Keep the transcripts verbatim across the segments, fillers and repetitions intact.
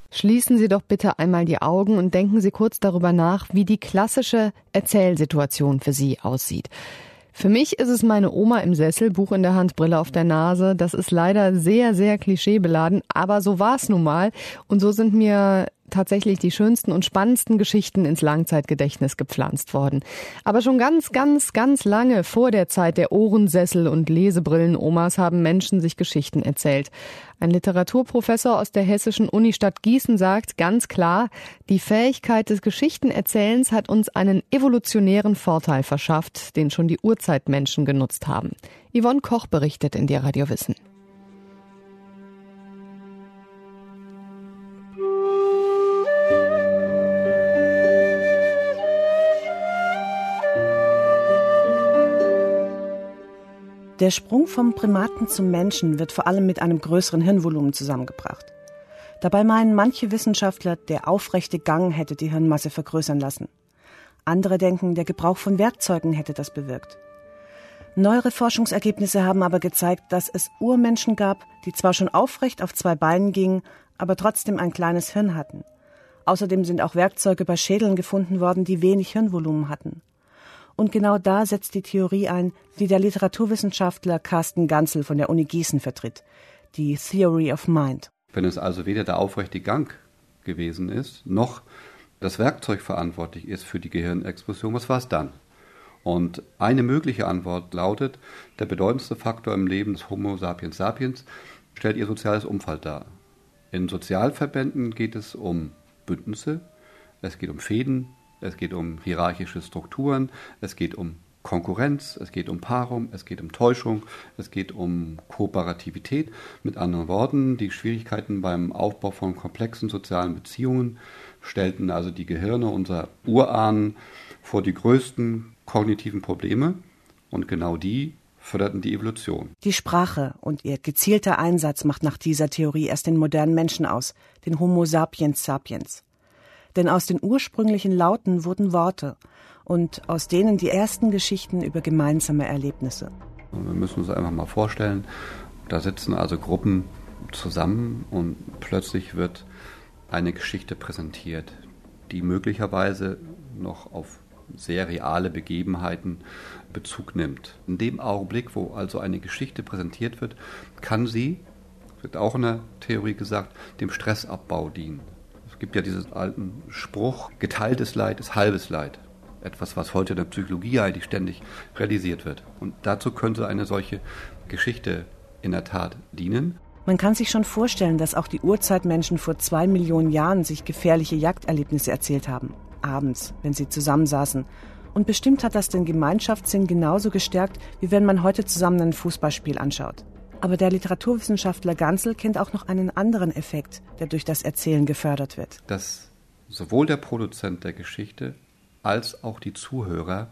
Schließen Sie doch bitte einmal die Augen und denken Sie kurz darüber nach, wie die klassische Erzählsituation für Sie aussieht. Für mich ist es meine Oma im Sessel, Buch in der Hand, Brille auf der Nase. Das ist leider sehr, sehr klischeebeladen, aber so war es nun mal. Und so sind mir tatsächlich die schönsten und spannendsten Geschichten ins Langzeitgedächtnis gepflanzt worden. Aber schon ganz, ganz, ganz lange vor der Zeit der Ohrensessel und Lesebrillen-Omas haben Menschen sich Geschichten erzählt. Ein Literaturprofessor aus der hessischen Unistadt Gießen sagt ganz klar, die Fähigkeit des Geschichtenerzählens hat uns einen evolutionären Vorteil verschafft, den schon die Urzeitmenschen genutzt haben. Yvonne Koch berichtet in dir Radio Wissen. Der Sprung vom Primaten zum Menschen wird vor allem mit einem größeren Hirnvolumen zusammengebracht. Dabei meinen manche Wissenschaftler, der aufrechte Gang hätte die Hirnmasse vergrößern lassen. Andere denken, der Gebrauch von Werkzeugen hätte das bewirkt. Neuere Forschungsergebnisse haben aber gezeigt, dass es Urmenschen gab, die zwar schon aufrecht auf zwei Beinen gingen, aber trotzdem ein kleines Hirn hatten. Außerdem sind auch Werkzeuge bei Schädeln gefunden worden, die wenig Hirnvolumen hatten. Und genau da setzt die Theorie ein, die der Literaturwissenschaftler Carsten Ganzel von der Uni Gießen vertritt, die Theory of Mind. Wenn es also weder der aufrechte Gang gewesen ist, noch das Werkzeug verantwortlich ist für die Gehirnexplosion, was war es dann? Und eine mögliche Antwort lautet, der bedeutendste Faktor im Leben des Homo sapiens sapiens stellt ihr soziales Umfeld dar. In Sozialverbänden geht es um Bündnisse, es geht um Fehden, es geht um hierarchische Strukturen, es geht um Konkurrenz, es geht um Paarung, es geht um Täuschung, es geht um Kooperativität. Mit anderen Worten, die Schwierigkeiten beim Aufbau von komplexen sozialen Beziehungen stellten also die Gehirne unserer Urahnen vor die größten kognitiven Probleme und genau die förderten die Evolution. Die Sprache und ihr gezielter Einsatz macht nach dieser Theorie erst den modernen Menschen aus, den Homo sapiens sapiens. Denn aus den ursprünglichen Lauten wurden Worte und aus denen die ersten Geschichten über gemeinsame Erlebnisse. Und wir müssen uns einfach mal vorstellen, da sitzen also Gruppen zusammen und plötzlich wird eine Geschichte präsentiert, die möglicherweise noch auf sehr reale Begebenheiten Bezug nimmt. In dem Augenblick, wo also eine Geschichte präsentiert wird, kann sie, wird auch in der Theorie gesagt, dem Stressabbau dienen. Es gibt ja diesen alten Spruch, geteiltes Leid ist halbes Leid. Etwas, was heute in der Psychologie eigentlich ständig realisiert wird. Und dazu könnte eine solche Geschichte in der Tat dienen. Man kann sich schon vorstellen, dass auch die Urzeitmenschen vor zwei Millionen Jahren sich gefährliche Jagderlebnisse erzählt haben. Abends, wenn sie zusammensaßen. Und bestimmt hat das den Gemeinschaftssinn genauso gestärkt, wie wenn man heute zusammen ein Fußballspiel anschaut. Aber der Literaturwissenschaftler Ganzel kennt auch noch einen anderen Effekt, der durch das Erzählen gefördert wird. Dass sowohl der Produzent der Geschichte als auch die Zuhörer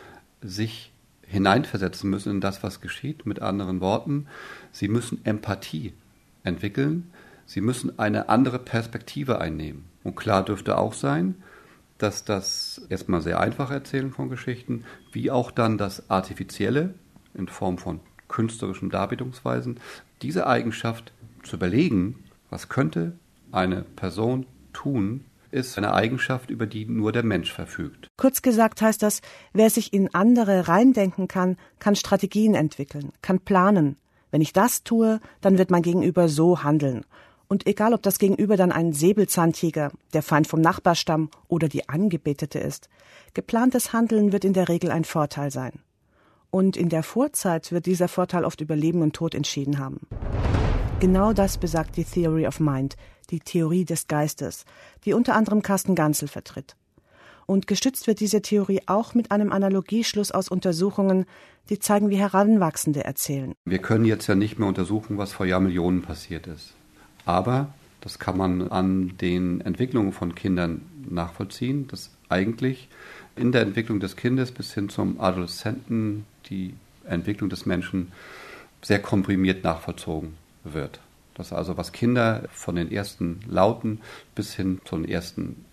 sich hineinversetzen müssen in das, was geschieht. Mit anderen Worten, sie müssen Empathie entwickeln, sie müssen eine andere Perspektive einnehmen. Und klar dürfte auch sein, dass das erstmal sehr einfache Erzählen von Geschichten, wie auch dann das Artifizielle in Form von künstlerischen Darbietungsweisen, diese Eigenschaft zu überlegen, was könnte eine Person tun, ist eine Eigenschaft, über die nur der Mensch verfügt. Kurz gesagt heißt das, wer sich in andere reindenken kann, kann Strategien entwickeln, kann planen. Wenn ich das tue, dann wird mein Gegenüber so handeln. Und egal, ob das Gegenüber dann ein Säbelzahntiger, der Feind vom Nachbarstamm oder die Angebetete ist, geplantes Handeln wird in der Regel ein Vorteil sein. Und in der Vorzeit wird dieser Vorteil oft über Leben und Tod entschieden haben. Genau das besagt die Theory of Mind, die Theorie des Geistes, die unter anderem Carsten Ganzel vertritt. Und gestützt wird diese Theorie auch mit einem Analogieschluss aus Untersuchungen, die zeigen, wie Heranwachsende erzählen. Wir können jetzt ja nicht mehr untersuchen, was vor Jahrmillionen passiert ist. Aber das kann man an den Entwicklungen von Kindern nachvollziehen, dass eigentlich in der Entwicklung des Kindes bis hin zum Adoleszenten die Entwicklung des Menschen sehr komprimiert nachvollzogen wird. Dass also was Kinder von den ersten Lauten bis hin zu den ersten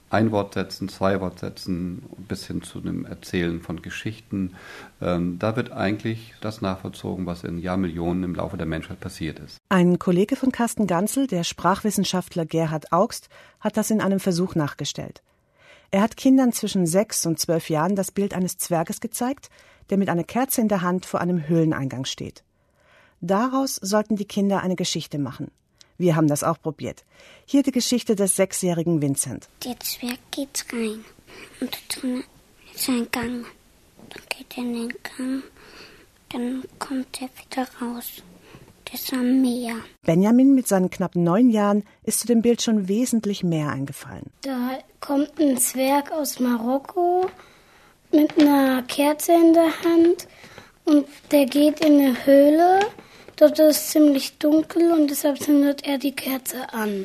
Einwortsätzen, Zweiwortsätzen bis hin zu dem Erzählen von Geschichten. Ähm, da wird eigentlich das nachvollzogen, was in Jahrmillionen im Laufe der Menschheit passiert ist. Ein Kollege von Carsten Ganzel, der Sprachwissenschaftler Gerhard Augst, hat das in einem Versuch nachgestellt. Er hat Kindern zwischen sechs und zwölf Jahren das Bild eines Zwerges gezeigt, der mit einer Kerze in der Hand vor einem Höhleneingang steht. Daraus sollten die Kinder eine Geschichte machen. Wir haben das auch probiert. Hier die Geschichte des sechsjährigen Vincent. Der Zwerg geht rein und drin ist ein Gang. Dann geht er in den Gang, dann kommt er wieder raus. Das ist am Meer. Benjamin mit seinen knapp neun Jahren ist zu dem Bild schon wesentlich mehr eingefallen. Da kommt ein Zwerg aus Marokko mit einer Kerze in der Hand und der geht in eine Höhle. Dort ist es ziemlich dunkel und deshalb zündet er die Kerze an.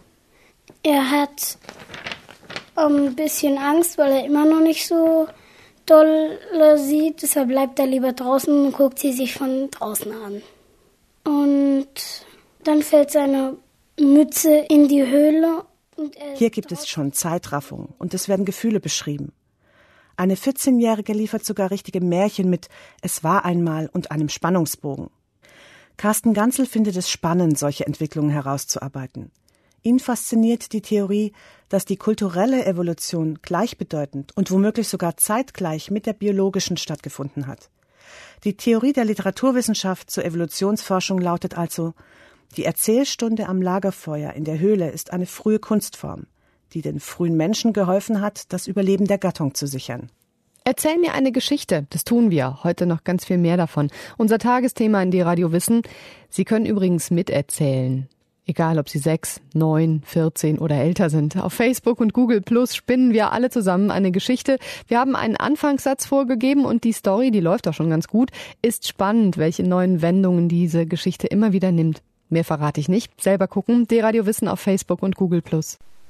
Er hat ein bisschen Angst, weil er immer noch nicht so doll sieht. Deshalb bleibt er lieber draußen und guckt sie sich von draußen an. Und dann fällt seine Mütze in die Höhle. Und er Hier gibt es schon Zeitraffung und es werden Gefühle beschrieben. Eine vierzehnjährige liefert sogar richtige Märchen mit »Es war einmal« und einem Spannungsbogen. Carsten Ganzel findet es spannend, solche Entwicklungen herauszuarbeiten. Ihn fasziniert die Theorie, dass die kulturelle Evolution gleichbedeutend und womöglich sogar zeitgleich mit der biologischen stattgefunden hat. Die Theorie der Literaturwissenschaft zur Evolutionsforschung lautet also, die Erzählstunde am Lagerfeuer in der Höhle ist eine frühe Kunstform, die den frühen Menschen geholfen hat, das Überleben der Gattung zu sichern. Erzähl mir eine Geschichte. Das tun wir. Heute noch ganz viel mehr davon. Unser Tagesthema in D-Radio Wissen. Sie können übrigens miterzählen. Egal, ob Sie sechs, neun, vierzehn oder älter sind. Auf Facebook und Google Plus spinnen wir alle zusammen eine Geschichte. Wir haben einen Anfangssatz vorgegeben und die Story, die läuft auch schon ganz gut, ist spannend, welche neuen Wendungen diese Geschichte immer wieder nimmt. Mehr verrate ich nicht. Selber gucken. D-Radio Wissen auf Facebook und Google Plus.